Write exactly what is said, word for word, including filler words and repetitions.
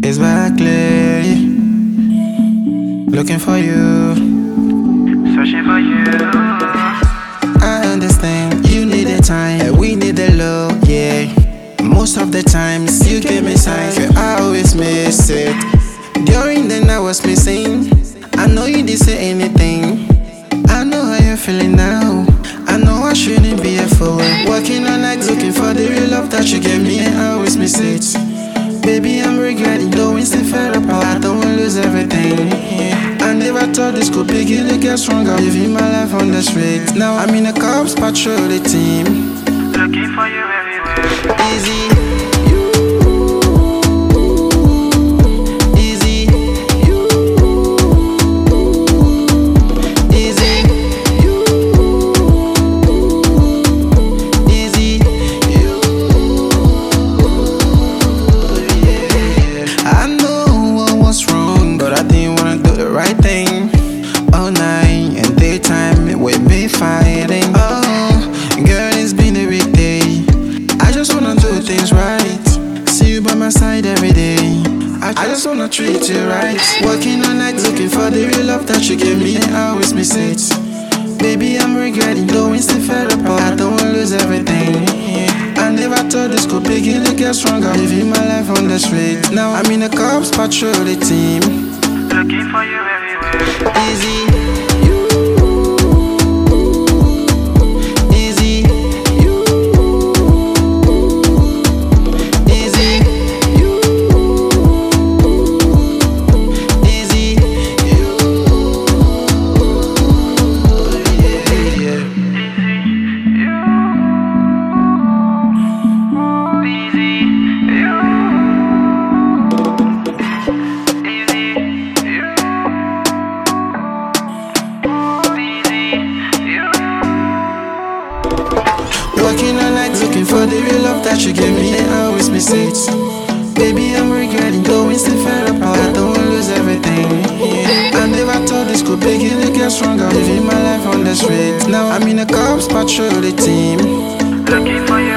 Exactly. Looking for you, searching for you. I understand you need the time, and we need the love, yeah. Most of the times you give me signs, but I always miss it. During the night I was missing, I know you didn't say anything. I know how you're feeling now, I know I shouldn't be a fool. Working on nights looking for the real love that you gave me, and I always miss it. Baby, I'm regretting, though instead fed up, I don't wanna lose everything. I never thought this could be to get stronger, living my life on the streets. Now I'm in a cops patrol the team, Looking for you everywhere. easy. All night and daytime we be fighting. Oh, girl, it's been a week day. I just wanna do things right. See you by my side every day. I just, I just wanna treat you right. Working all night looking for the real love that you gave me, and I always miss it. Baby, I'm regretting, though instead fed up, I don't wanna lose everything. I never thought this could begin to get stronger, living my life on the street. Now I'm in a cops patrol the team, Looking for you everywhere. easy. Working all night looking for the real love that you gave me, and I always miss it. Baby, I'm regretting, though instead fed up, I don't wanna lose everything. I never thought this could begin to get stronger, living my life on the streets. Now I'm in a cops patrol the team, Looking for you